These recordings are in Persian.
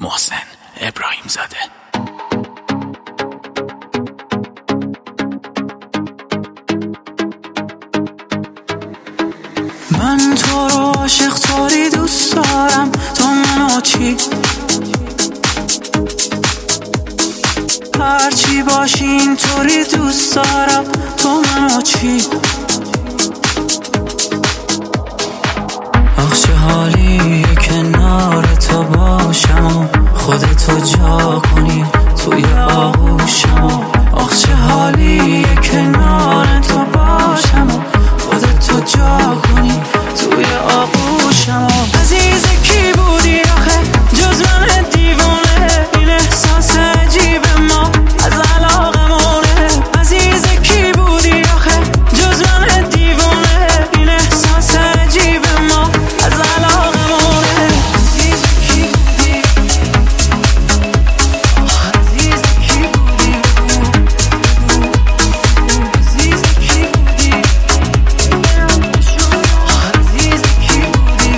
محسن ابراهیم زاده. من تو رو عاشق طوری دوست دارم، تو منو چی؟ هرچی باشی اینطوری دوست دارم، تو منو چی؟ آخ چه حالیه کنار تو باشم و خودتو جا کنی توی آغوشم. آخ چه حالیه کنار تو باشم و خودتو جا کنی توی آغوشم. عزیز کی بودی آخه جز من دیوونه، این احساس عجیب ما از علاقمونه. عزیز کی بودی آخه جز من دیوونه، این احساس عجیب ما از علاقمونه. عزیز کی بودی، عزیز کی بودی، عزیز کی بودی، عزیز کی بودی.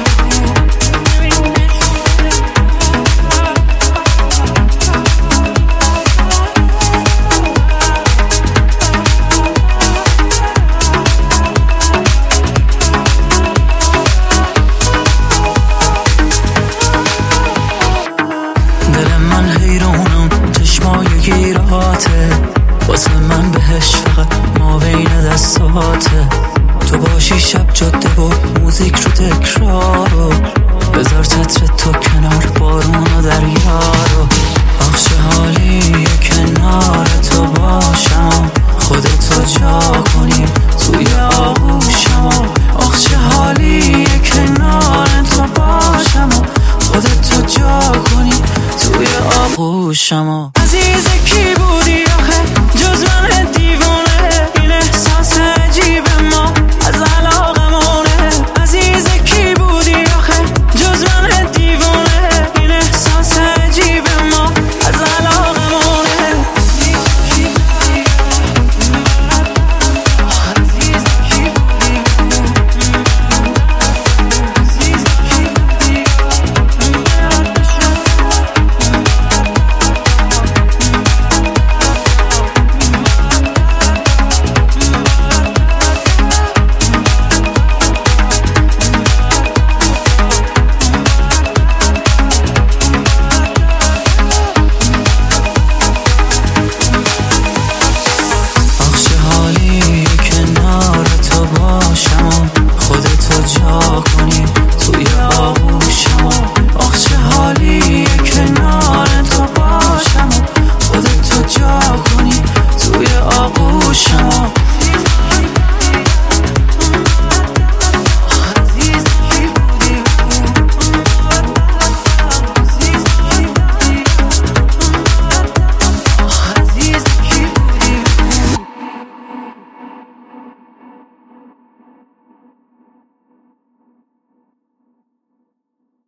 دل من حیرونم، چشمای گیراته، واسه من بهش فقط ما بین دستاته. تو باشی شب جاده و موزیک رو تکرارو، بذار چتر تو کنار بارون و دریا رو. آخ چه حالیه کنار تو باشم، خودتو جا کنی توی آغوشم. آخ چه حالیه کنار تو باشم، خودتو جا کنی توی آغوشم. عزیز کی